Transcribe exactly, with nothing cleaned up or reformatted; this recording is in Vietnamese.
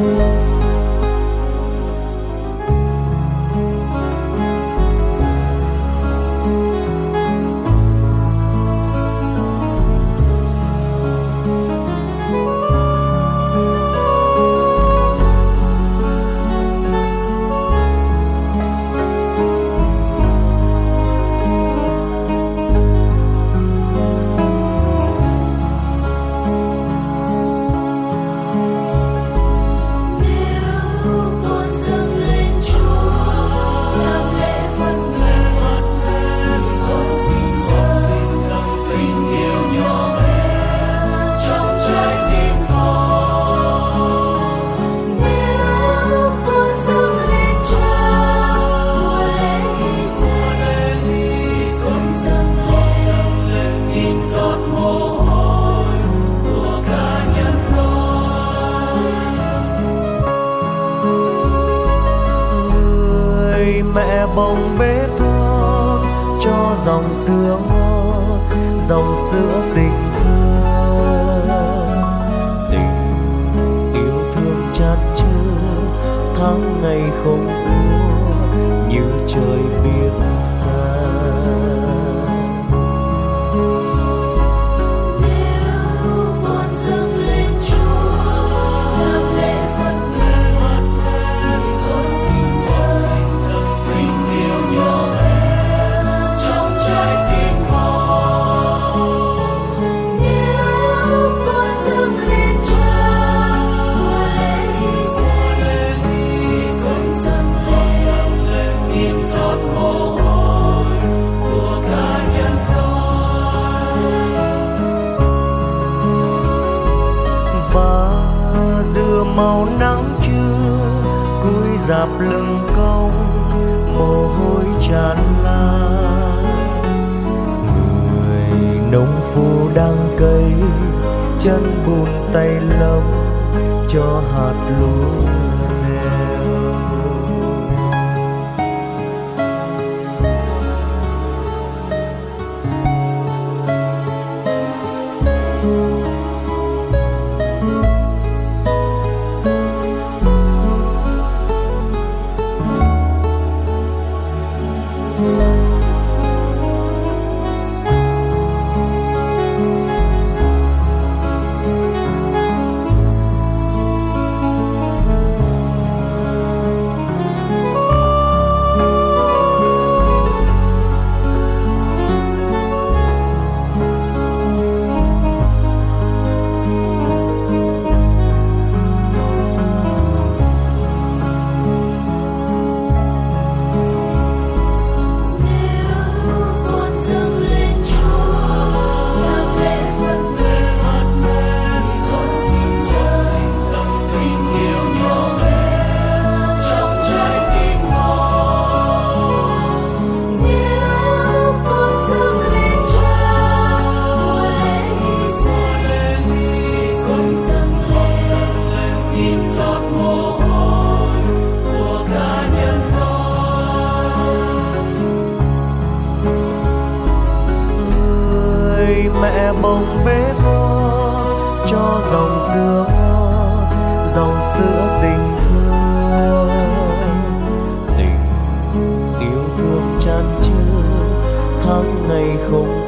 Mẹ bồng bế con cho dòng sữa ngon, dòng sữa tình thương, tình yêu thương chan chứa tháng ngày không úa như trời biển xa. Màu nắng trưa cúi rạp lưng cong, mồ hôi tràn lan. Người nông phu đang cấy, chân bùn tay lấm cho hạt lúa gieo. Mẹ bồng bế con cho dòng sữa ngon, dòng sữa tình thương, tình yêu thương chan chứa tháng ngày không